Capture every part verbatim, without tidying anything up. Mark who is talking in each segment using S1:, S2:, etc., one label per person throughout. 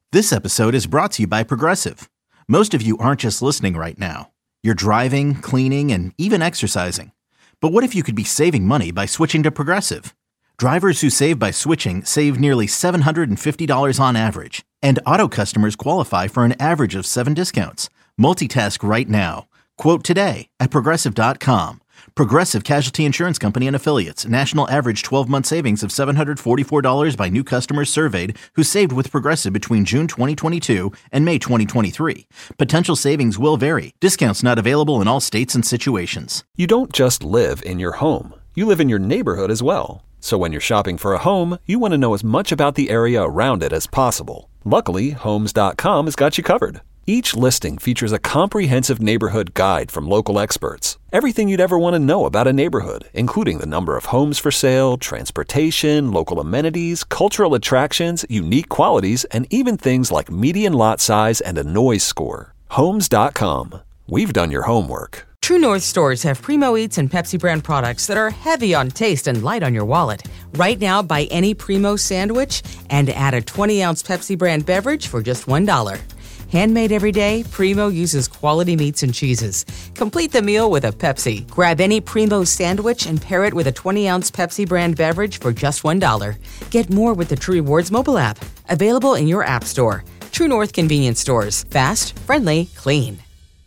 S1: This episode is brought to you by Progressive. Most of you aren't just listening right now. You're driving, cleaning, and even exercising. But what if you could be saving money by switching to Progressive? Drivers who save by switching save nearly seven hundred fifty dollars on average. And auto customers qualify for an average of seven discounts. Multitask right now. Quote today at Progressive dot com. Progressive Casualty Insurance Company and Affiliates. National average twelve-month savings of seven hundred forty-four dollars by new customers surveyed who saved with Progressive between June twenty twenty-two and May twenty twenty-three. Potential savings will vary. Discounts not available in all states and situations.
S2: You don't just live in your home. You live in your neighborhood as well. So when you're shopping for a home, you want to know as much about the area around it as possible. Luckily, Homes dot com has got you covered. Each listing features a comprehensive neighborhood guide from local experts. Everything you'd ever want to know about a neighborhood, including the number of homes for sale, transportation, local amenities, cultural attractions, unique qualities, and even things like median lot size and a noise score. Homes dot com. We've done your homework.
S3: True North stores have Primo Eats and Pepsi brand products that are heavy on taste and light on your wallet. Right now, buy any Primo sandwich and add a twenty-ounce Pepsi brand beverage for just one dollar. Handmade every day, Primo uses quality meats and cheeses. Complete the meal with a Pepsi. Grab any Primo sandwich and pair it with a twenty-ounce Pepsi brand beverage for just one dollar. Get more with the True Rewards mobile app. Available in your app store. True North convenience stores. Fast, friendly, clean.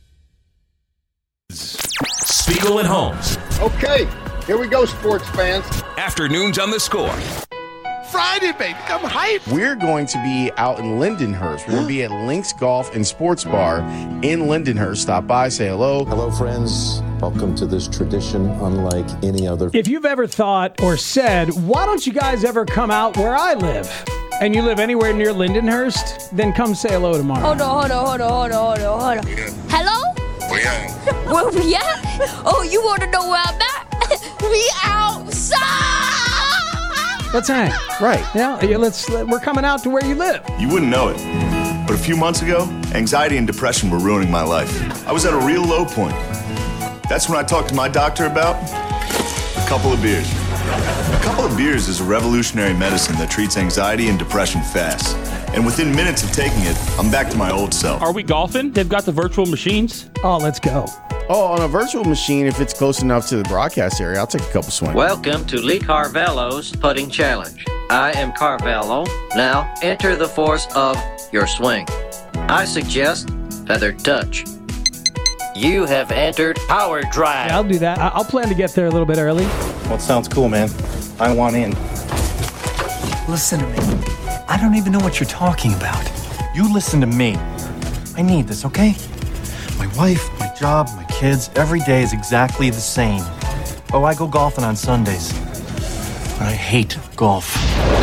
S4: Spiegel and Holmes.
S5: Okay, here we go, sports fans.
S4: Afternoons on the Score.
S5: Friday, baby, I'm hyped.
S6: We're going to be out in Lindenhurst. We're going to be at Links Golf and Sports Bar in Lindenhurst. Stop by, say hello.
S7: Hello, friends. Welcome to this tradition unlike any other.
S8: If you've ever thought or said, why don't you guys ever come out where I live? And you live anywhere near Lindenhurst, then come say hello tomorrow.
S9: Hold on, hold on, hold on, hold on, hold on, hold on.
S5: Yeah.
S9: Hello?
S5: We out.
S9: Where we at? Oh, you want to know where I'm at? We outside!
S8: Let's hang.
S6: Right.
S8: Yeah, yeah, let's. We're coming out to where you live.
S10: You wouldn't know it, but a few months ago, anxiety and depression were ruining my life. I was at a real low point. That's when I talked to my doctor about a couple of beers. A couple of beers is a revolutionary medicine that treats anxiety and depression fast. And within minutes of taking it, I'm back to my old self.
S11: Are we golfing? They've got the virtual machines.
S8: Oh, let's go.
S6: Oh, on a virtual machine, if it's close enough to the broadcast area, I'll take a couple swings.
S12: Welcome to Lee Carvello's Putting Challenge. I am Carvello. Now enter the force of your swing. I suggest feather touch. You have entered power drive.
S8: Yeah, I'll do that. I'll plan to get there a little bit early.
S7: Well, it sounds cool, man. I want in.
S13: Listen to me. I don't even know what you're talking about. You listen to me. I need this, okay? My wife, my job, my kids, every day is exactly the same. Oh, I go golfing on Sundays. But I hate golf.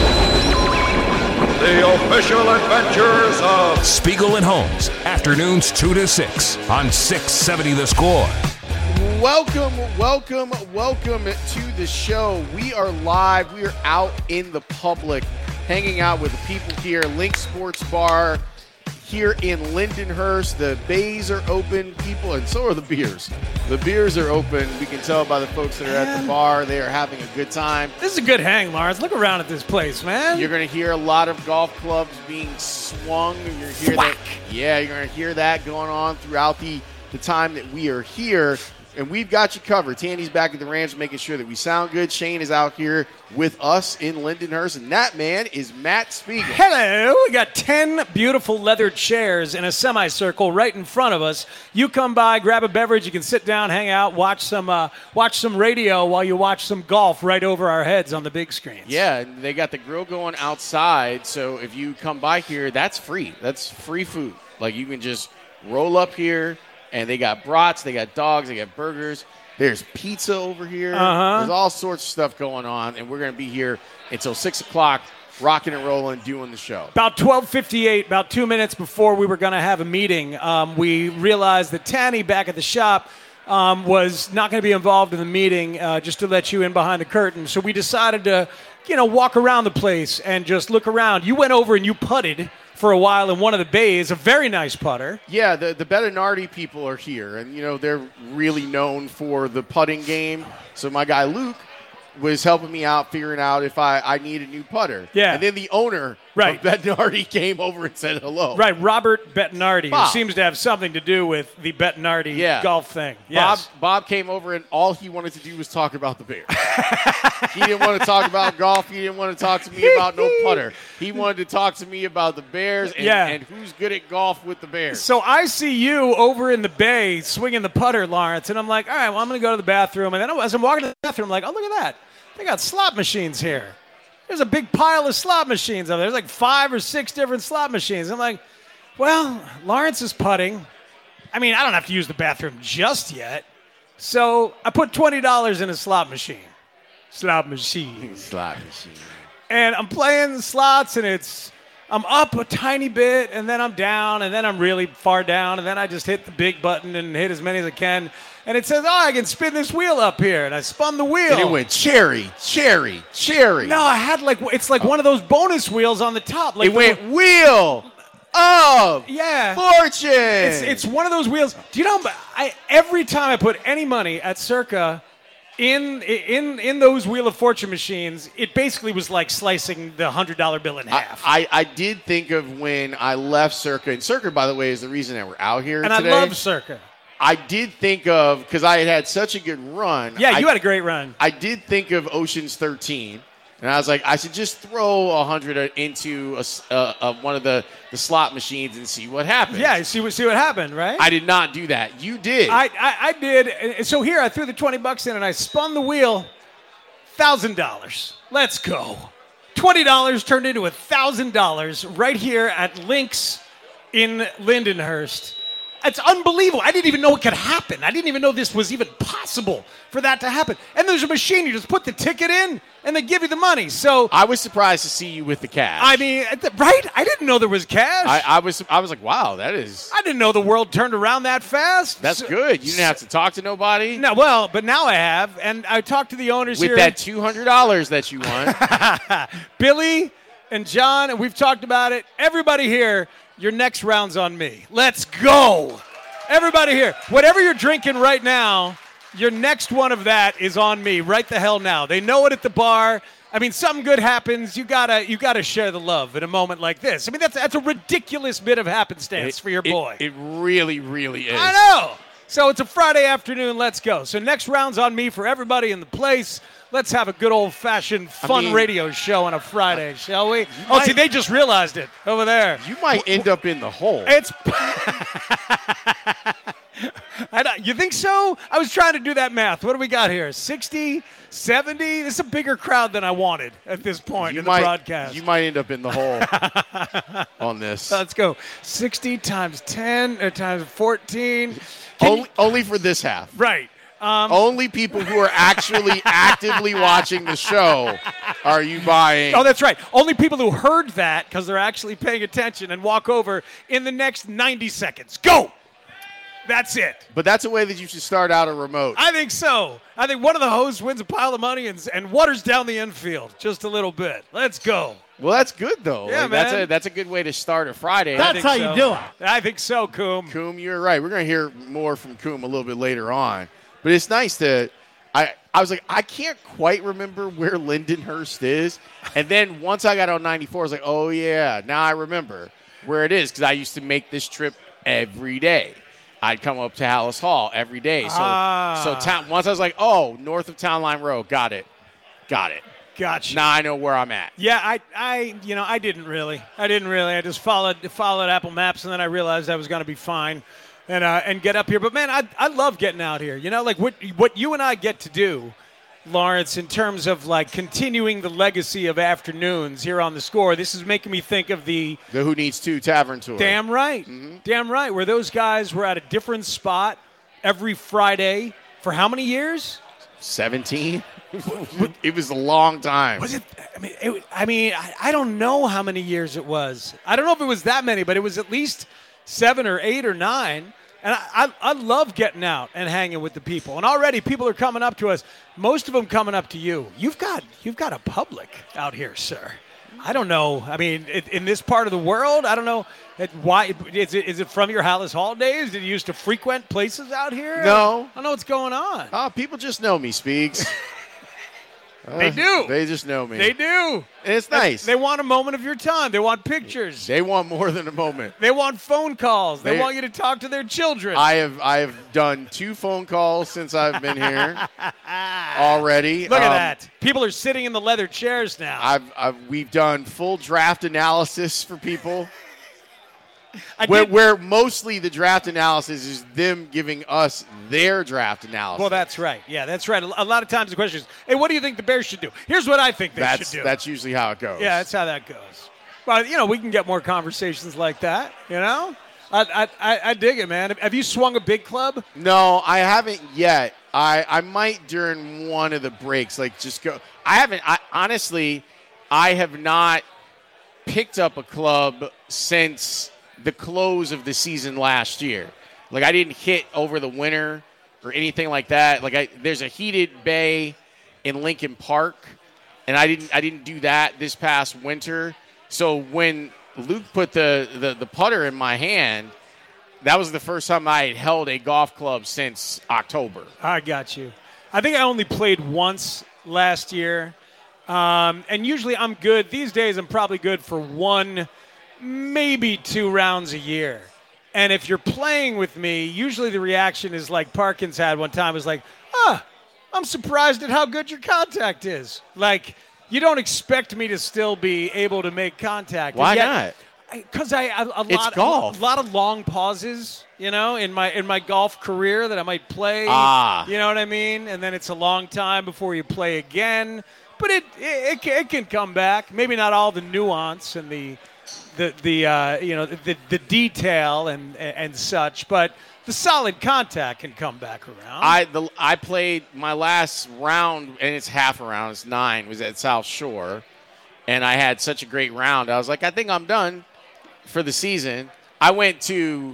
S4: The official adventures of Spiegel and Holmes. Afternoons two to six on six seventy The Score.
S5: Welcome, welcome, welcome to the show. We are live. We are out in the public, hanging out with the people here. Link Sports Bar here in Lindenhurst. The bays are open, people, and so are the beers. The beers are open. We can tell by the folks that are at the bar. They are having a good time.
S8: This is a good hang, Lawrence. Look around at this place, man.
S5: You're going to hear a lot of golf clubs being swung. You're going to hear that. Yeah, you're going to hear that going on throughout the, the time that we are here. And we've got you covered. Tandy's back at the ranch making sure that we sound good. Shane is out here with us in Lindenhurst. And that man is Matt Spiegel.
S8: Hello. We got ten beautiful leather chairs in a semicircle right in front of us. You come by, grab a beverage. You can sit down, hang out, watch some uh, watch some radio while you watch some golf right over our heads on the big screens.
S5: Yeah, and they got the grill going outside. So if you come by here, that's free. That's free food. Like you can just roll up here. And they got brats, they got dogs, they got burgers. There's pizza over here.
S8: Uh-huh.
S5: There's all sorts of stuff going on. And we're going to be here until six o'clock, rocking and rolling, doing the show.
S8: About twelve fifty-eight, about two minutes before we were going to have a meeting, um, we realized that Tanny back at the shop um, was not going to be involved in the meeting, uh, just to let you in behind the curtain. So we decided to, you know, walk around the place and just look around. You went over and you putted for a while in one of the bays, a very nice putter.
S5: Yeah, the, the Bettinardi people are here, and, you know, they're really known for the putting game. So my guy Luke was helping me out, figuring out if I, I need a new putter.
S8: Yeah.
S5: And then the owner Right. But Bettinardi came over and said hello.
S8: Right, Robert Bettinardi,
S5: Bob.
S8: who seems to have something to do with the Bettinardi
S5: Yeah.
S8: golf thing. Yes.
S5: Bob, Bob came over, and all he wanted to do was talk about the Bears. He didn't want to talk about golf. He didn't want to talk to me about no putter. He wanted to talk to me about the Bears and,
S8: Yeah.
S5: and who's good at golf with the Bears.
S8: So I see you over in the bay swinging the putter, Lawrence, and I'm like, all right, well, I'm going to go to the bathroom. And then as I'm walking to the bathroom, I'm like, oh, look at that. They got slot machines here. There's a big pile of slot machines over there. There's like five or six different slot machines. I'm like, well, Lawrence is putting. I mean, I don't have to use the bathroom just yet. So I put twenty dollars in a slot machine. Slot machine.
S5: Slot machine.
S8: And I'm playing the slots, and it's I'm up a tiny bit, and then I'm down, and then I'm really far down, and then I just hit the big button and hit as many as I can. And it says, oh, I can spin this wheel up here. And I spun the wheel.
S5: And it went cherry, cherry, cherry.
S8: No, I had like, it's like one of those bonus wheels on the top. Like
S5: it went the, wheel of
S8: yeah.
S5: fortune.
S8: It's, it's one of those wheels. Do you know, I, every time I put any money at Circa in in in those Wheel of Fortune machines, it basically was like slicing the one hundred dollar bill in half.
S5: I, I, I did think of when I left Circa. And Circa, by the way, is the reason that we're out here
S8: and
S5: today.
S8: I love Circa.
S5: I did think of, because I had had such a good run.
S8: Yeah, you
S5: I,
S8: had a great run.
S5: I did think of Ocean's thirteen, and I was like, I should just throw a hundred into a, uh, uh, one of the, the slot machines and see what happens.
S8: Yeah, see what see what happened, right?
S5: I did not do that. You did.
S8: I, I, I did. So here, I threw the twenty bucks in, and I spun the wheel. Thousand dollars. Let's go. Twenty dollars turned into a thousand dollars right here at Lynx in Lindenhurst. It's unbelievable. I didn't even know it could happen. I didn't even know this was even possible for that to happen. And there's a machine. You just put the ticket in, and they give you the money. So
S5: I was surprised to see you with the cash.
S8: I mean, right? I didn't know there was cash.
S5: I, I was I was like, wow, that is.
S8: I didn't know the world turned around that fast.
S5: That's
S8: so,
S5: good. You didn't have to talk to nobody.
S8: No, well, but now I have, and I talked to the owners
S5: with
S8: here.
S5: With that two hundred dollars that you won.
S8: Billy and John, and we've talked about it. Everybody here, your next round's on me. Let's go. Everybody here, whatever you're drinking right now, your next one of that is on me right the hell now. They know it at the bar. I mean, something good happens. You gotta, you gotta share the love in a moment like this. I mean, that's that's a ridiculous bit of happenstance
S5: it,
S8: for your boy.
S5: It, it really, really is.
S8: I know. So it's a Friday afternoon. Let's go. So next round's on me for everybody in the place. Let's have a good old-fashioned fun I mean, radio show on a Friday, shall we? Oh, might, see, they just realized it over there.
S5: You might end up in the hole.
S8: It's. I don't, you think so? I was trying to do that math. What do we got here? sixty, seventy? This is a bigger crowd than I wanted at this point
S5: you
S8: in
S5: might,
S8: the broadcast.
S5: You might end up in the hole on this.
S8: Let's go. sixty times ten or times fourteen.
S5: Only, you, only for this half.
S8: Right. Um,
S5: Only people who are actually actively watching the show are you buying.
S8: Oh, that's right. Only people who heard that because they're actually paying attention and walk over in the next ninety seconds. Go! That's it.
S5: But that's a way that you should start out a remote.
S8: I think so. I think one of the hosts wins a pile of money and, and waters down the infield just a little bit. Let's go.
S5: Well, that's good, though.
S8: Yeah,
S5: like,
S8: man.
S5: That's a, that's a good way to start a Friday.
S14: That's how
S8: so.
S14: you do it.
S8: I think so, Coom.
S5: Coom, you're right. We're going to hear more from Coom a little bit later on. But it's nice to I, – I was like, I can't quite remember where Lindenhurst is. And then once I got on ninety-four, I was like, oh, yeah, now I remember where it is because I used to make this trip every day. I'd come up to Hallis Hall every day. So,
S8: ah.
S5: so town, once I was like, oh, north of Town Line Road, got it. Got it.
S8: Gotcha.
S5: Now I know where I'm at.
S8: Yeah, I, I, you know, I didn't really. I didn't really. I just followed followed Apple Maps, and then I realized I was going to be fine and uh, and get up here. But, man, I I love getting out here. You know, like what what you and I get to do, Lawrence, in terms of, like, continuing the legacy of afternoons here on The Score. This is making me think of the –
S5: The Who Needs Two Tavern Tour.
S8: Damn right. Mm-hmm. Damn right. Where those guys were at a different spot every Friday for how many years?
S5: seventeen It was a long time.
S8: Was it? I mean, it, I mean, I, I don't know how many years it was. I don't know if it was that many, but it was at least seven or eight or nine. And I, I, I love getting out and hanging with the people. And already people are coming up to us. Most of them coming up to you. You've got you've got a public out here, sir. I don't know. I mean, in, in this part of the world, I don't know. Why is it? Is it from your Hallis Hall days? Did you used to frequent places out here?
S5: No.
S8: I don't know what's going on.
S5: Oh, people just know me, Speaks. Uh,
S8: They do.
S5: They just know me.
S8: They do.
S5: And it's nice.
S8: They want a moment of your time. They want pictures.
S5: They want more than a moment.
S8: They want phone calls. They,
S5: They-
S8: want you to talk to their children.
S5: I have I have done two phone calls since I've been here already.
S8: Look at
S5: Um,
S8: that. People are sitting in the leather chairs now.
S5: I've, I've we've done full draft analysis for people.
S8: I
S5: Where,
S8: did-
S5: where mostly the draft analysis is them giving us their draft analysis.
S8: Well, that's right. Yeah, that's right. A lot of times the question is, hey, what do you think the Bears should do? Here's what I think they
S5: that's
S8: should do.
S5: that's usually how it goes.
S8: Yeah, that's how that goes. Well, you know, we can get more conversations like that, you know? I, I, I, I dig it, man. Have you swung a big club?
S5: No, I haven't yet. I, I might during one of the breaks, like just go. I haven't. I honestly, I have not picked up a club since the close of the season last year. Like I didn't hit over the winter or anything like that. Like I, there's a heated bay in Lincoln Park, and I didn't. I didn't do that this past winter. So when Luke put the, the, the putter in my hand, that was the first time I had held a golf club since October.
S8: I got you. I think I only played once last year, um, and usually I'm good. These days I'm probably good for one, maybe two rounds a year. And if you're playing with me, usually the reaction is like Parkins had one time, is like, ah, I'm surprised at how good your contact is. Like, you don't expect me to still be able to make contact.
S5: Why
S8: yet,
S5: not?
S8: Because I, I a
S5: It's
S8: lot,
S5: golf.
S8: a lot of long pauses, you know, in my in my golf career that I might play.
S5: Ah.
S8: You know what I mean? And then it's a long time before you play again. But it it, it, can, it can come back. Maybe not all the nuance and the the the uh, you know the the detail and and such, but the solid contact can come back around.
S5: I the I played my last round, and it's half a round. It's nine. Was at South Shore, and I had such a great round. I was like, I think I'm done for the season. I went to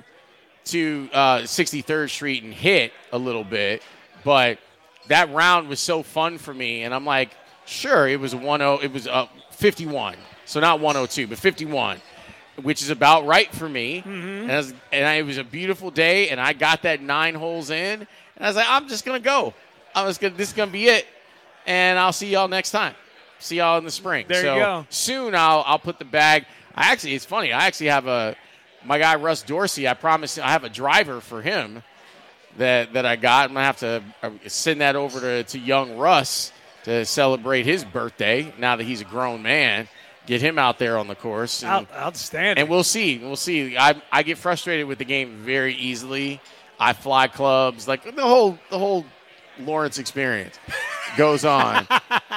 S5: to uh, sixty-third Street and hit a little bit, but that round was so fun for me, and I'm like, sure, it was a one oh, it was a fifty-one, so not one oh two, but fifty-one, which is about right for me.
S8: Mm-hmm.
S5: And, I was, and I, it was a beautiful day, and I got that nine holes in, and I was like, I'm just gonna go. I'm just gonna. This is gonna be it, and I'll see y'all next time. See y'all in the spring.
S8: There
S5: so
S8: you go.
S5: Soon I'll I'll put the bag. I actually, it's funny. I actually have a my guy Russ Dorsey. I promised I have a driver for him that that I got. I'm gonna have to send that over to, to young Russ to celebrate his birthday. Now that he's a grown man, get him out there on the course. And,
S8: Out, outstanding.
S5: and we'll see. We'll see. I I get frustrated with the game very easily. I fly clubs, like the whole the whole Lawrence experience goes on.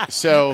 S5: So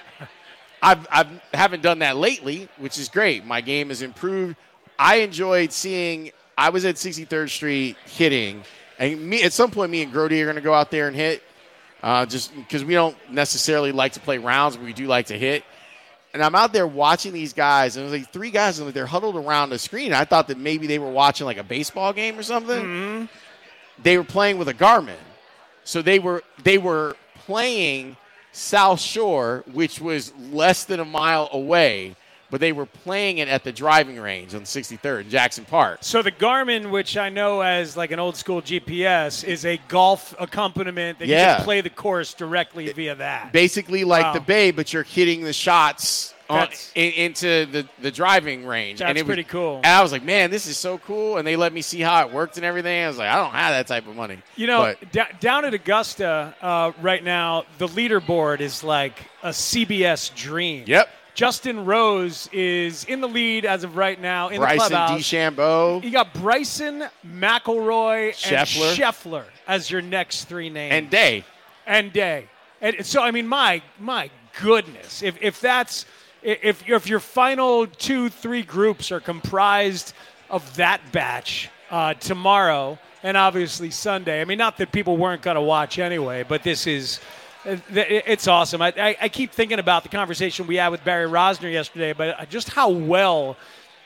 S5: I've I haven't done that lately, which is great. My game has improved. I enjoyed seeing. I was at sixty-third Street hitting, and me at some point, me and Grody are going to go out there and hit, uh, just because we don't necessarily like to play rounds, but we do like to hit. And I'm out there watching these guys, and it was like three guys, and they're huddled around the screen. I thought that maybe they were watching like a baseball game or something.
S8: Mm-hmm.
S5: They were playing with a Garmin, so they were they were playing South Shore, which was less than a mile away, but they were playing it at the driving range on sixty-third in Jackson Park.
S8: So the Garmin, which I know as like an old school G P S, is a golf accompaniment that you
S5: Yeah.
S8: can play the course directly via that.
S5: Basically like
S8: Wow.
S5: the Bay, but you're hitting the shots on,
S8: That's-
S5: in, into the, the driving range.
S8: That's
S5: and it was,
S8: pretty cool.
S5: And I was like, man, this is so cool. And they let me see how it worked and everything. I was like, I don't have that type of money.
S8: You know,
S5: But
S8: d- down at Augusta uh, right now, the leaderboard is like a C B S dream.
S5: Yep.
S8: Justin Rose is in the lead as of right now in
S5: Bryson
S8: the clubhouse.
S5: DeChambeau.
S8: You got Bryson, McElroy,
S5: Scheffler.
S8: and Scheffler as your next three names.
S5: And Day.
S8: And Day. And so, I mean, my my goodness, if if that's if if your final two three groups are comprised of that batch uh, tomorrow and obviously Sunday. I mean, not that people weren't going to watch anyway, but this is. It's awesome. I, I, I keep thinking about the conversation we had with Barry Rosner yesterday, but just how well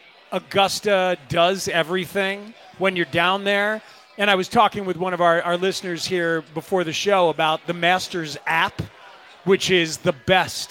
S8: Augusta does everything when you're down there. And I was talking with one of our, our listeners here before the show about the Masters app, which is the best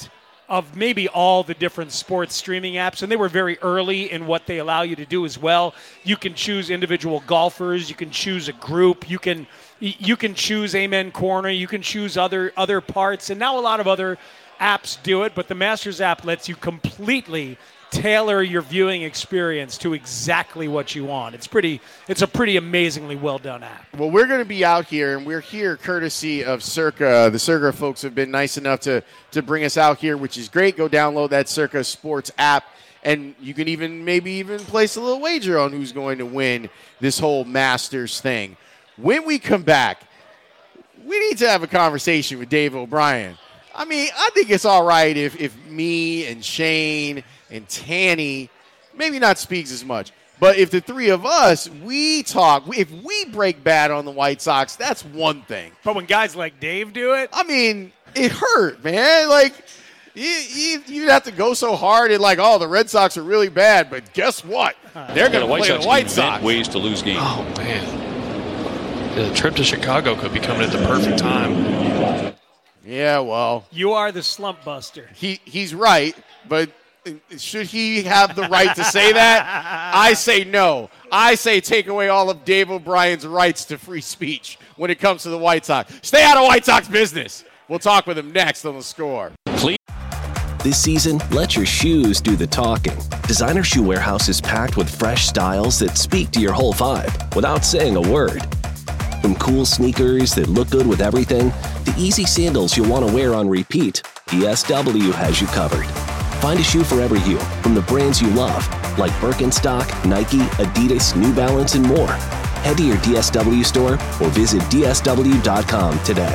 S8: of maybe all the different sports streaming apps, and they were very early in what they allow you to do as well. You can choose individual golfers, you can choose a group, you can you can choose Amen Corner, you can choose other other parts, and now a lot of other apps do it, but the Masters app lets you completely tailor your viewing experience to exactly what you want. It's pretty. It's a pretty amazingly well done app.
S5: Well, we're going to be out here, and we're here courtesy of Circa. The Circa folks have been nice enough to to bring us out here, which is great. Go download that Circa Sports app, and you can even maybe even place a little wager on who's going to win this whole Masters thing. When we come back, we need to have a conversation with Dave O'Brien. I mean, I think it's all right if if me and Shane and Tanny, maybe not Speaks as much, but if the three of us, we talk, if we break bad on the White Sox, that's one thing.
S8: But when guys like Dave do it,
S5: I mean, it hurt, man. Like, you, you, you'd have to go so hard and like, oh, the Red Sox are really bad, but guess what? They're going to play the White Sox.
S14: Ways to lose games.
S15: Oh, man. The trip to Chicago could be coming at the perfect time.
S5: Yeah, well.
S8: You are the slump buster.
S5: He He's right, but should he have the right to say that? I say no. I say take away all of Dave O'Brien's rights to free speech when it comes to the White Sox. Stay out of White Sox business. We'll talk with him next on The Score.
S16: Please. This season, let your shoes do the talking. Designer Shoe Warehouse is packed with fresh styles that speak to your whole vibe without saying a word. From cool sneakers that look good with everything, to easy sandals you'll want to wear on repeat, D S W has you covered. Find a shoe for every you from the brands you love, like Birkenstock, Nike, Adidas, New Balance, and more. Head to your D S W store or visit D S W dot com today.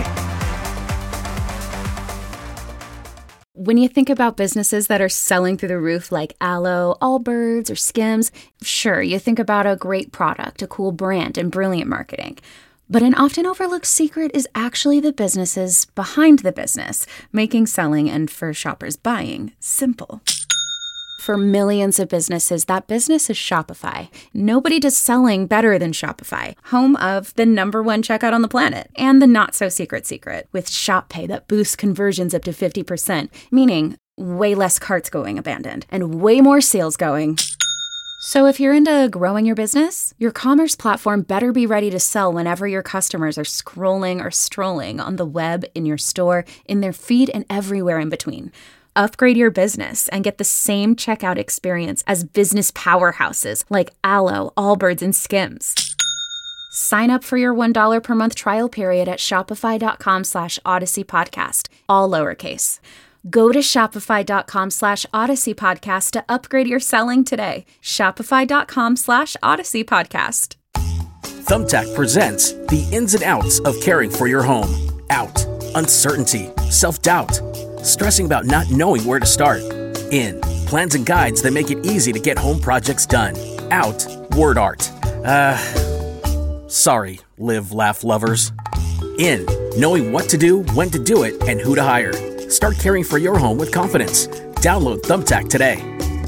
S17: When you think about businesses that are selling through the roof like Aloe, Allbirds, or Skims, sure, you think about a great product, a cool brand, and brilliant marketing. But an often overlooked secret is actually the businesses behind the business, making selling and for shoppers buying simple. For millions of businesses, that business is Shopify. Nobody does selling better than Shopify, home of the number one checkout on the planet and the not-so-secret secret with Shop Pay that boosts conversions up to fifty percent, meaning way less carts going abandoned and way more sales going. So if you're into growing your business, your commerce platform better be ready to sell whenever your customers are scrolling or strolling on the web, in your store, in their feed, and everywhere in between. Upgrade your business and get the same checkout experience as business powerhouses like Aloe, Allbirds, and Skims. Sign up for your one dollar per month trial period at shopify.com slash Odyssey Podcast, all lowercase. Go to shopify.com slash Odyssey Podcast to upgrade your selling today. Shopify.com slash Odyssey Podcast.
S18: Thumbtack presents the ins and outs of caring for your home. Out, uncertainty, self-doubt, stressing about not knowing where to start. In, plans and guides that make it easy to get home projects done. Out, word art. Uh, sorry, live, laugh lovers. In, knowing what to do, when to do it, and who to hire. Start caring for your home with confidence. Download Thumbtack today.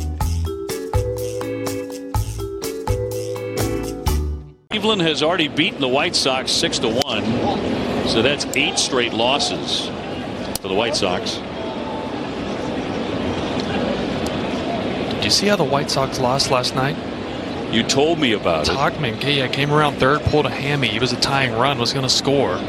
S14: Cleveland has already beaten the White Sox six to one, so that's eight straight losses for the White Sox.
S15: Did you see how the White Sox lost last night?
S14: You told me about
S15: Tauchman,
S14: it.
S15: Tauchman yeah, came around third, pulled a hammy. He was a tying run, was going to score.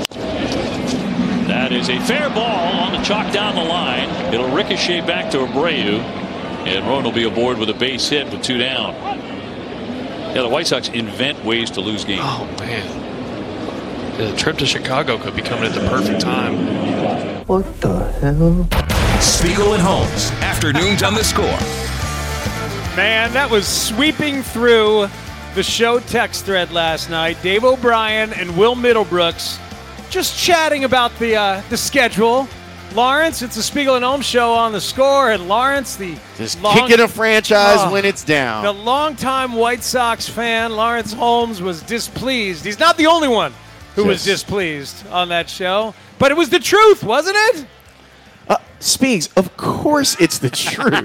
S14: That is a fair ball on the chalk down the line. It'll ricochet back to Abreu, and Roan will be aboard with a base hit with two down. Yeah, the White Sox invent ways to lose games.
S15: Oh, man. The trip to Chicago could be coming at the perfect time.
S19: What the hell?
S4: Spiegel and Holmes, afternoons on The Score.
S8: Man, that was sweeping through the show text thread last night. Dave O'Brien and Will Middlebrooks just chatting about the uh, the schedule. Lawrence, it's a Spiegel and Holmes show on The Score, and Lawrence, the
S5: just
S8: long,
S5: kicking a franchise
S8: uh,
S5: when it's down.
S8: The longtime White Sox fan, Lawrence Holmes, was displeased. He's not the only one who
S5: yes.
S8: was displeased on that show, but it was the truth, wasn't it?
S5: Uh, Speaks, of course it's the truth.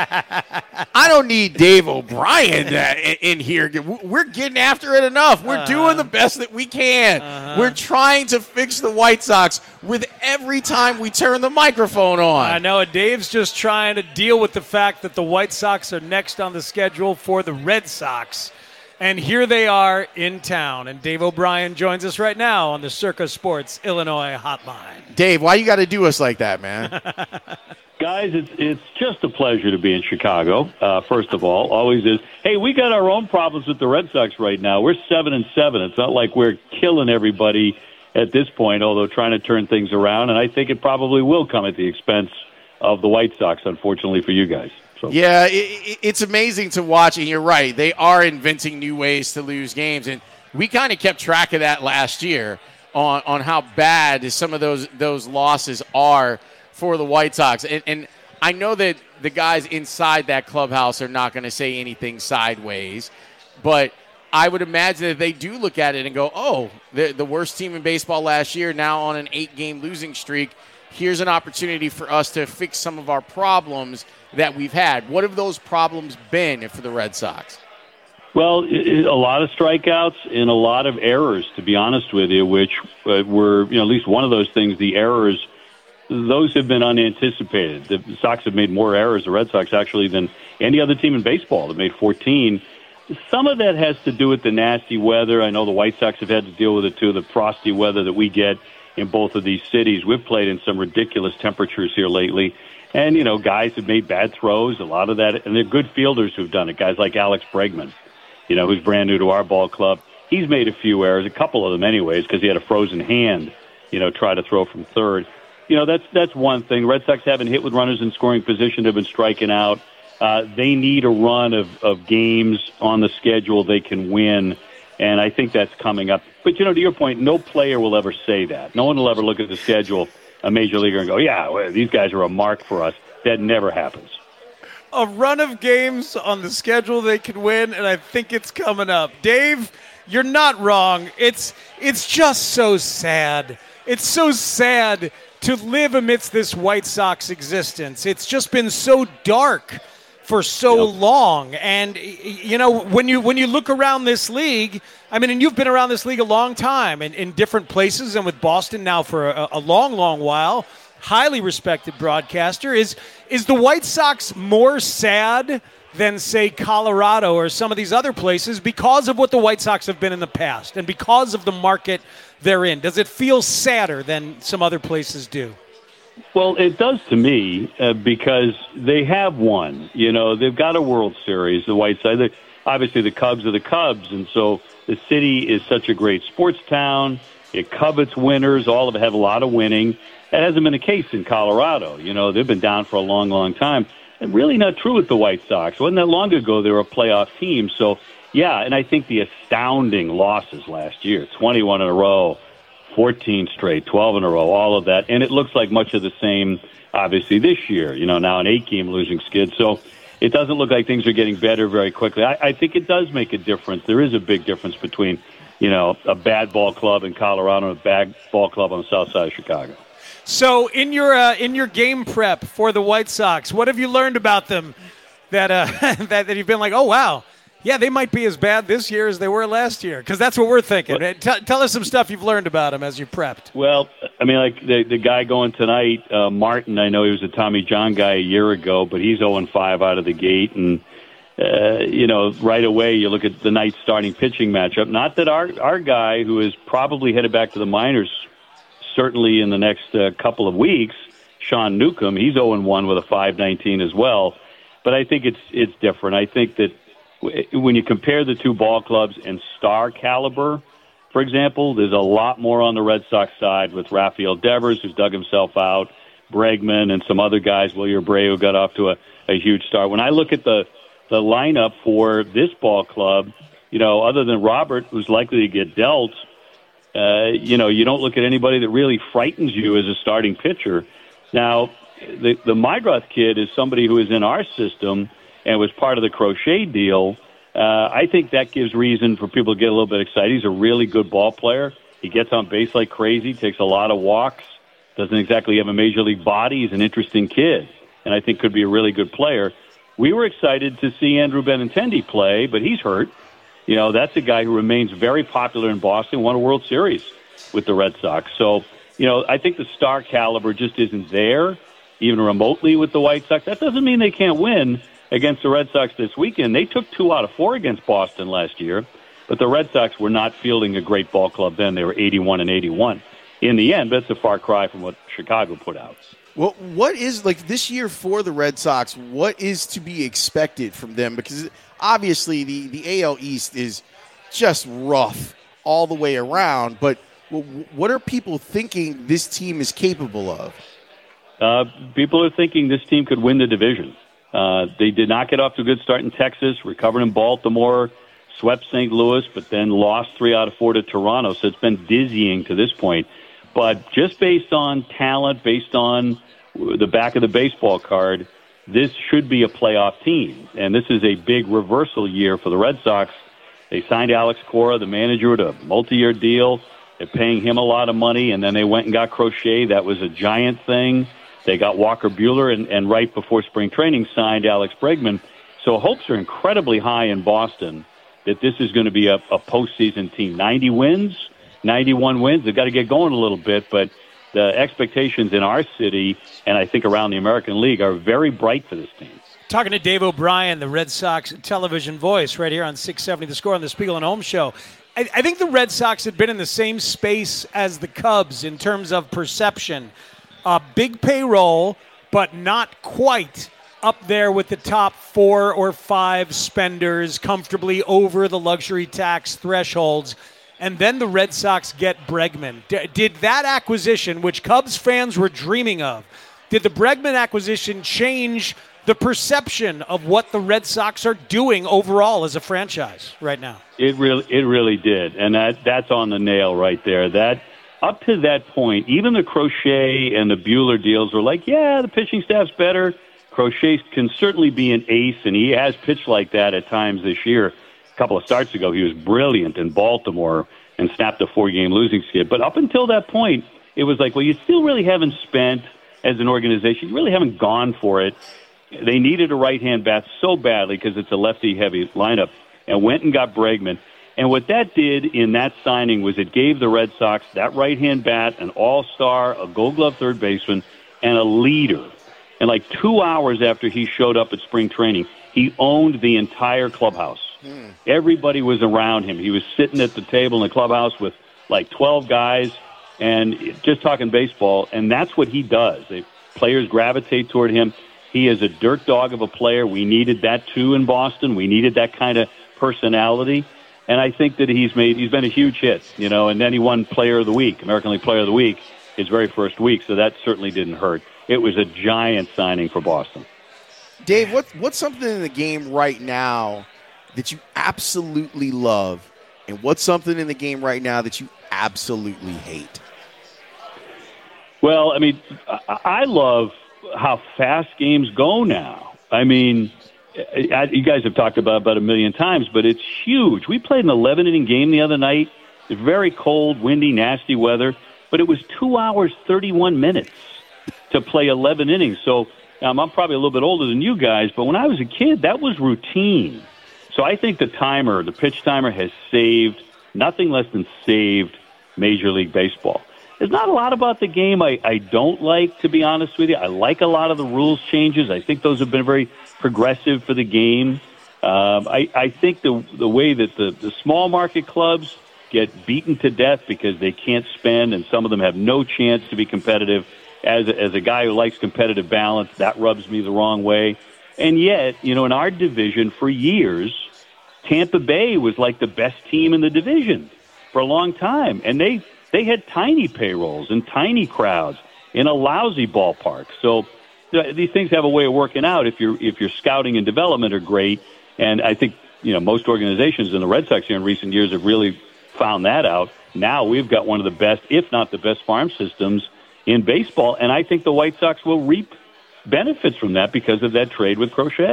S5: I don't need Dave O'Brien uh, in, in here. We're getting after it enough. We're uh, doing the best that we can. Uh-huh. We're trying to fix the White Sox with every time we turn the microphone on.
S8: I know. Dave's just trying to deal with the fact that the White Sox are next on the schedule for the Red Sox. And here they are in town. And Dave O'Brien joins us right now on the Circa Sports Illinois Hotline.
S5: Dave, why you got to do us like that, man?
S20: Guys, it's it's just a pleasure to be in Chicago, uh, first of all. Always is. Hey, we got our own problems with the Red Sox right now. We're seven and seven. It's not like we're killing everybody at this point, although trying to turn things around. And I think it probably will come at the expense of the White Sox, unfortunately for you guys. So.
S5: Yeah, it, it's amazing to watch, and you're right. They are inventing new ways to lose games, and we kind of kept track of that last year on, on how bad some of those those losses are for the White Sox. And, and I know that the guys inside that clubhouse are not going to say anything sideways, but I would imagine that they do look at it and go, oh, the, the worst team in baseball last year, now on an eight-game losing streak. Here's an opportunity for us to fix some of our problems that we've had. What have those problems been for the Red Sox?
S20: Well, it, a lot of strikeouts and a lot of errors, to be honest with you, which uh, were, you know, at least one of those things, the errors, those have been unanticipated. The Sox have made more errors, the Red Sox actually, than any other team in baseball. They made fourteen. Some of that has to do with the nasty weather. I know the White Sox have had to deal with it too, the frosty weather that we get in both of these cities. We've played in some ridiculous temperatures here lately. And, you know, guys have made bad throws, a lot of that. And they're good fielders who've done it. Guys like Alex Bregman, you know, who's brand new to our ball club. He's made a few errors, a couple of them anyways, because he had a frozen hand, you know, try to throw from third. You know, that's that's one thing. Red Sox haven't hit with runners in scoring position. They've been striking out. Uh, they need a run of, of games on the schedule they can win. And I think that's coming up. But, you know, to your point, no player will ever say that. No one will ever look at the schedule, a major leaguer, and go, yeah, well, these guys are a mark for us. That never happens.
S8: A run of games on the schedule they can win, and I think it's coming up. Dave, you're not wrong. It's it's just so sad. It's so sad to live amidst this White Sox existence. It's just been so dark for so yep. long. And, you know, when you when you look around this league, I mean, and you've been around this league a long time and in different places and with Boston now for a, a long, long while, highly respected broadcaster. Is, is the White Sox more sad than, say, Colorado or some of these other places because of what the White Sox have been in the past and because of the market they're in? Does it feel sadder than some other places do?
S20: Well, it does to me uh, because they have won. You know, they've got a World Series, the White Sox. Obviously, the Cubs are the Cubs, and so the city is such a great sports town. It covets winners. All of it have a lot of winning. That hasn't been the case in Colorado. You know, they've been down for a long, long time. And really not true with the White Sox. It wasn't that long ago they were a playoff team. So, yeah, and I think the astounding losses last year, twenty-one in a row, fourteen straight, twelve in a row, all of that. And it looks like much of the same, obviously, this year. You know, now an eight-game losing skid. So it doesn't look like things are getting better very quickly. I, I think it does make a difference. There is a big difference between, you know, a bad ball club in Colorado and a bad ball club on the south side of Chicago.
S8: So in your uh, in your game prep for the White Sox, what have you learned about them that uh, that, that you've been like, oh, wow, yeah, they might be as bad this year as they were last year? Because that's what we're thinking. Well, T- tell us some stuff you've learned about them as you prepped.
S20: Well, I mean, like the the guy going tonight, uh, Martin, I know he was a Tommy John guy a year ago, but he's oh and five out of the gate. And, uh, you know, right away you look at the night's starting pitching matchup. Not that our, our guy, who is probably headed back to the minors certainly in the next uh, couple of weeks, Sean Newcomb, he's oh and one with a five nineteen as well. But I think it's it's different. I think that w- when you compare the two ball clubs in star caliber, for example, there's a lot more on the Red Sox side with Rafael Devers, who's dug himself out, Bregman, and some other guys. Wilyer Abreu got off to a, a huge start. When I look at the, the lineup for this ball club, you know, other than Robert, who's likely to get dealt, Uh, you know, you don't look at anybody that really frightens you as a starting pitcher. Now, the, the Mydroth kid is somebody who is in our system and was part of the Crochet deal. Uh, I think that gives reason for people to get a little bit excited. He's a really good ball player. He gets on base like crazy, takes a lot of walks. Doesn't exactly have a major league body. He's an interesting kid, and I think could be a really good player. We were excited to see Andrew Benintendi play, but he's hurt. You know, that's a guy who remains very popular in Boston, won a World Series with the Red Sox. So, you know, I think the star caliber just isn't there, even remotely, with the White Sox. That doesn't mean they can't win against the Red Sox this weekend. They took two out of four against Boston last year, but the Red Sox were not fielding a great ball club then. They were eighty-one and eighty-one. In the end, that's a far cry from what Chicago put out.
S5: Well, what is, like, this year for the Red Sox, what is to be expected from them? Because obviously the, the A L East is just rough all the way around, but what are people thinking this team is capable of?
S20: Uh, people are thinking this team could win the division. Uh, they did not get off to a good start in Texas, recovered in Baltimore, swept Saint Louis, but then lost three out of four to Toronto, so it's been dizzying to this point. But just based on talent, based on the back of the baseball card, this should be a playoff team. And this is a big reversal year for the Red Sox. They signed Alex Cora, the manager, to a multi-year deal. They're paying him a lot of money, and then they went and got Crochet. That was a giant thing. They got Walker Buehler, and, and right before spring training signed Alex Bregman. So hopes are incredibly high in Boston that this is going to be a, a postseason team. ninety wins, ninety-one wins. They've got to get going a little bit, but the expectations in our city and I think around the American League are very bright for this team.
S8: Talking to Dave O'Brien, the Red Sox television voice, right here on six seventy The Score on the Spiegel and Holmes Show. I, I think the Red Sox had been in the same space as the Cubs in terms of perception. A big payroll, but not quite up there with the top four or five spenders comfortably over the luxury tax thresholds. And then the Red Sox get Bregman. D- did that acquisition, which Cubs fans were dreaming of, did the Bregman acquisition change the perception of what the Red Sox are doing overall as a franchise right now?
S20: It really, it really did, and that that's on the nail right there. That up to that point, even the Crochet and the Buehler deals were like, yeah, the pitching staff's better. Crochet can certainly be an ace, and he has pitched like that at times this year. A couple of starts ago, he was brilliant in Baltimore and snapped a four-game losing skid. But up until that point, it was like, well, you still really haven't spent as an organization. You really haven't gone for it. They needed a right-hand bat so badly because it's a lefty-heavy lineup, and went and got Bregman. And what that did in that signing was it gave the Red Sox that right-hand bat, an all-star, a gold glove third baseman, and a leader. And like two hours after he showed up at spring training, he owned the entire clubhouse. Mm. Everybody was around him. He was sitting at the table in the clubhouse with like twelve guys and just talking baseball, and that's what he does. The players gravitate toward him. He is a dirt dog of a player. We needed that, too, in Boston. We needed that kind of personality. And I think that he's made he's been a huge hit, you know, and then he won Player of the Week, American League Player of the Week, his very first week, so that certainly didn't hurt. It was a giant signing for Boston.
S5: Dave, what, what's something in the game right now that you absolutely love, and what's something in the game right now that you absolutely hate?
S20: Well, I mean, I, I love how fast games go now. I mean, I, you guys have talked about it about a million times, but it's huge. We played an eleven-inning game the other night. It's very cold, windy, nasty weather, but it was two hours, thirty-one minutes to play eleven innings. So um, I'm probably a little bit older than you guys, but when I was a kid, that was routine. So I think the timer, the pitch timer, has saved, nothing less than saved Major League Baseball. There's not a lot about the game I, I don't like, to be honest with you. I like a lot of the rules changes. I think those have been very progressive for the game. Um, I, I think the the way that the, the small market clubs get beaten to death because they can't spend, and some of them have no chance to be competitive. As a, as a guy who likes competitive balance, that rubs me the wrong way. And yet, you know, in our division for years, Tampa Bay was like the best team in the division for a long time. And they, they had tiny payrolls and tiny crowds in a lousy ballpark. So th- these things have a way of working out if your if your scouting and development are great. And I think, you know, most organizations in the Red Sox here in recent years have really found that out. Now we've got one of the best, if not the best, farm systems in baseball, and I think the White Sox will reap benefits from that because of that trade with Crochet.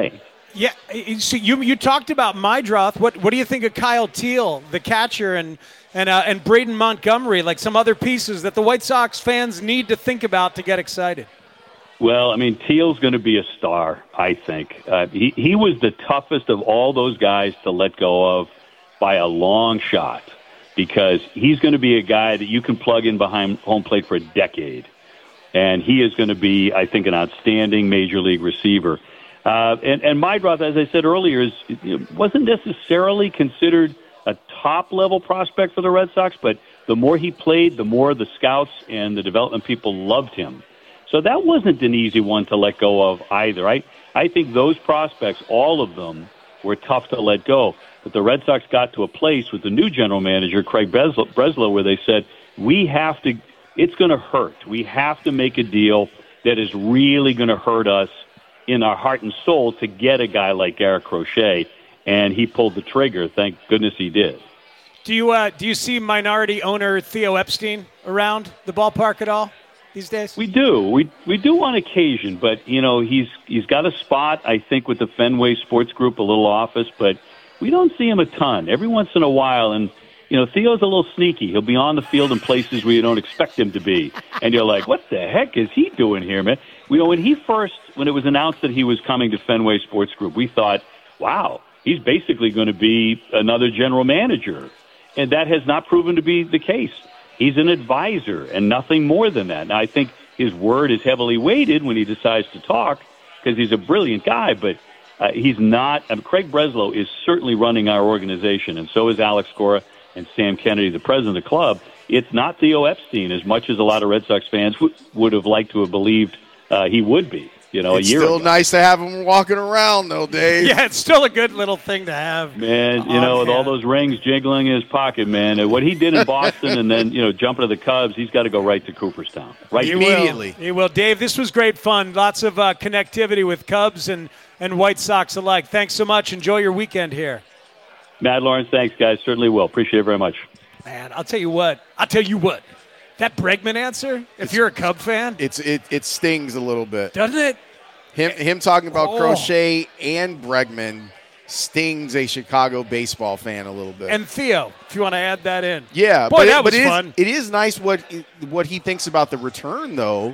S8: Yeah, so you you talked about Meidroth. What what do you think of Kyle Teal, the catcher, and and uh, and Braden Montgomery, like some other pieces that the White Sox fans need to think about to get excited?
S20: Well, I mean, Teal's going to be a star, I think. Uh, he, he was the toughest of all those guys to let go of by a long shot, because he's going to be a guy that you can plug in behind home plate for a decade. And he is going to be, I think, an outstanding major league receiver. Uh, and, and Meidroth, as I said earlier, is wasn't necessarily considered a top-level prospect for the Red Sox, but the more he played, the more the scouts and the development people loved him. So that wasn't an easy one to let go of either. I, I think those prospects, all of them, were tough to let go. But the Red Sox got to a place with the new general manager, Craig Breslow, where they said, we have to, it's going to hurt. We have to make a deal that is really going to hurt us in our heart and soul to get a guy like Garrett Crochet, and he pulled the trigger. Thank goodness he did.
S8: Do you uh, do you see minority owner Theo Epstein around the ballpark at all these days?
S20: We do. We we do on occasion, but you know he's he's got a spot, I think, with the Fenway Sports Group, a little office, but we don't see him a ton. Every once in a while, and you know Theo's a little sneaky. He'll be on the field in places where you don't expect him to be, and you're like, what the heck is he doing here, man? You know, when he first, when it was announced that he was coming to Fenway Sports Group, we thought, wow, he's basically going to be another general manager. And that has not proven to be the case. He's an advisor and nothing more than that. Now, I think his word is heavily weighted when he decides to talk because he's a brilliant guy, but uh, he's not. I mean, Craig Breslow is certainly running our organization, and so is Alex Cora and Sam Kennedy, the president of the club. It's not Theo Epstein, as much as a lot of Red Sox fans w- would have liked to have believed Uh, he would be, you know,
S5: it's
S20: a year
S5: still
S20: ago.
S5: Nice to have him walking around, though, Dave.
S8: Yeah, it's still a good little thing to have.
S20: Man, you know, with all those rings jiggling in his pocket, man, and what he did in Boston and then, you know, jumping to the Cubs, he's got to go right to Cooperstown. Right
S8: he
S20: immediately.
S8: Will. He will. Dave, this was great fun. Lots of uh, connectivity with Cubs and, and White Sox alike. Thanks so much. Enjoy your weekend here.
S20: Matt Lawrence, thanks, guys. Certainly will. Appreciate it very much.
S8: Man, I'll tell you what. I'll tell you what. That Bregman answer, if
S5: it's,
S8: you're a Cub fan.
S5: It's it it stings a little bit.
S8: Doesn't it?
S5: Him him talking about
S8: oh.
S5: Crochet and Bregman stings a Chicago baseball fan a little bit.
S8: And Theo, if you want to add that in.
S5: Yeah.
S8: Boy,
S5: but
S8: that
S5: it,
S8: was
S5: but it
S8: fun.
S5: Is, it is nice what what he thinks about the return, though.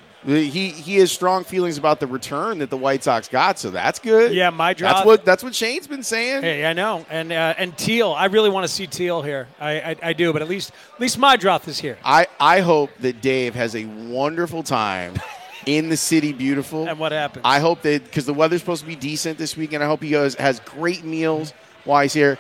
S5: He he has strong feelings about the return that the White Sox got, so that's good.
S8: Yeah, my job.
S5: That's what that's what Shane's been saying.
S8: Hey, I know, and uh, and Teal. I really want to see Teal here. I, I I do, but at least at least Meidroth is here.
S5: I I hope that Dave has a wonderful time in the city, beautiful.
S8: And what happens?
S5: I hope that because the weather's supposed to be decent this weekend. I hope he goes has great meals while he's here.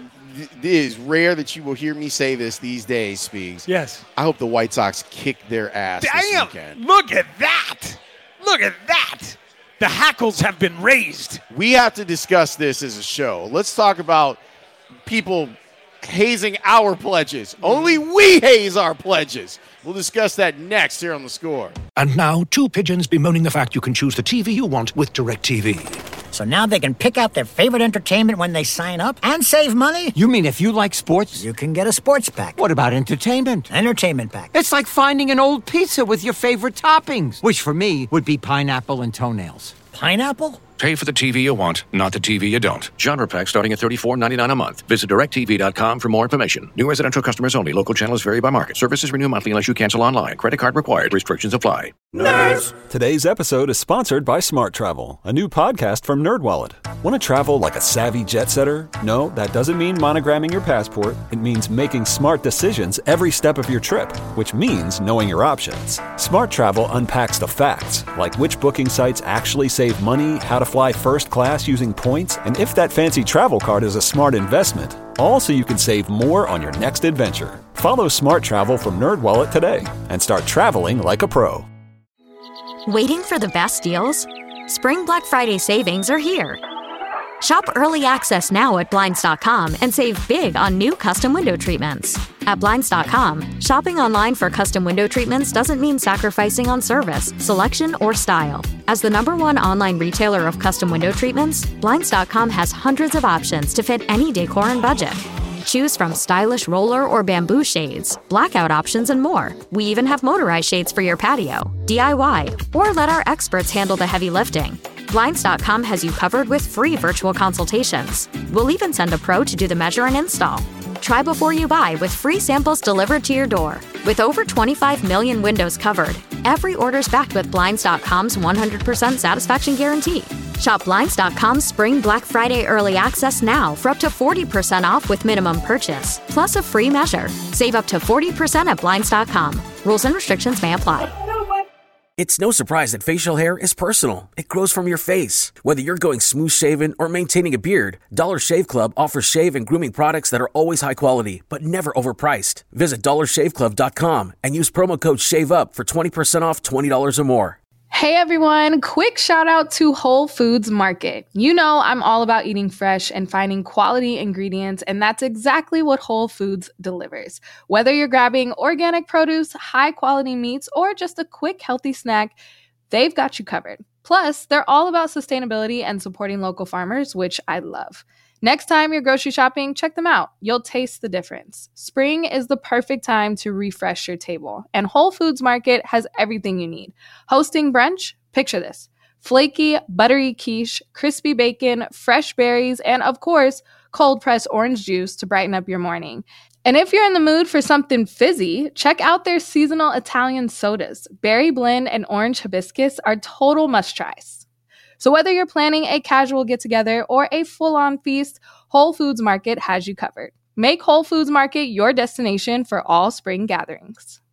S5: It is rare that you will hear me say this these days, Speaks.
S8: Yes.
S5: I hope the White Sox kick their ass
S8: Damn!
S5: this weekend.
S8: Look at that! Look at that! The hackles have been raised.
S5: We have to discuss this as a show. Let's talk about people hazing our pledges. Only we haze our pledges. We'll discuss that next here on The Score.
S21: And now, two pigeons bemoaning the fact you can choose the T V you want with DirecTV.
S22: So now they can pick out their favorite entertainment when they sign up and save money?
S23: You mean if you like sports?
S22: You can get a sports pack.
S23: What about entertainment?
S22: Entertainment pack.
S23: It's like finding an old pizza with your favorite toppings, which for me would be pineapple and toenails.
S22: Pineapple?
S21: Pay for the T V you want, not the T V you don't. Genre pack starting at thirty-four ninety-nine a month. Visit direct T V dot com for more information. New residential customers only. Local channels vary by market. Services renew monthly unless you cancel online. Credit card required. Restrictions apply.
S2: Nerds! Today's episode is sponsored by Smart Travel, a new podcast from NerdWallet. Want to travel like a savvy jet setter? No, that doesn't mean monogramming your passport. It means making smart decisions every step of your trip, which means knowing your options. Smart Travel unpacks the facts, like which booking sites actually save money, how to fly first class using points, and if that fancy travel card is a smart investment. All so you can save more on your next adventure. Follow Smart Travel from NerdWallet today and start traveling like a pro.
S24: Waiting for the best deals? Spring Black Friday savings are here. Shop early access now at Blinds dot com and save big on new custom window treatments. At Blinds dot com, shopping online for custom window treatments doesn't mean sacrificing on service, selection, or style. As the number one online retailer of custom window treatments, Blinds dot com has hundreds of options to fit any decor and budget. Choose from stylish roller or bamboo shades, blackout options, and more. We even have motorized shades for your patio, D I Y, or let our experts handle the heavy lifting. Blinds dot com has you covered with free virtual consultations. We'll even send a pro to do the measure and install. Try before you buy with free samples delivered to your door. With over twenty-five million windows covered, every order's backed with Blinds dot com's one hundred percent satisfaction guarantee. Shop Blinds dot com's Spring Black Friday Early Access now for up to forty percent off with minimum purchase, plus a free measure. Save up to forty percent at Blinds dot com. Rules and restrictions may apply.
S18: It's no surprise that facial hair is personal. It grows from your face. Whether you're going smooth shaven or maintaining a beard, Dollar Shave Club offers shave and grooming products that are always high quality, but never overpriced. Visit dollar shave club dot com and use promo code SHAVEUP for twenty percent off twenty dollars or more.
S1: Hey everyone, quick shout out to Whole Foods Market. You know I'm all about eating fresh and finding quality ingredients, and that's exactly what Whole Foods delivers. Whether you're grabbing organic produce, high quality meats, or just a quick healthy snack, they've got you covered. Plus, they're all about sustainability and supporting local farmers, which I love. Next time you're grocery shopping, check them out. You'll taste the difference. Spring is the perfect time to refresh your table, and Whole Foods Market has everything you need. Hosting brunch? Picture this. Flaky, buttery quiche, crispy bacon, fresh berries, and of course, cold-pressed orange juice to brighten up your morning. And if you're in the mood for something fizzy, check out their seasonal Italian sodas. Berry blend and orange hibiscus are total must-tries. So whether you're planning a casual get-together or a full-on feast, Whole Foods Market has you covered. Make Whole Foods Market your destination for all spring gatherings.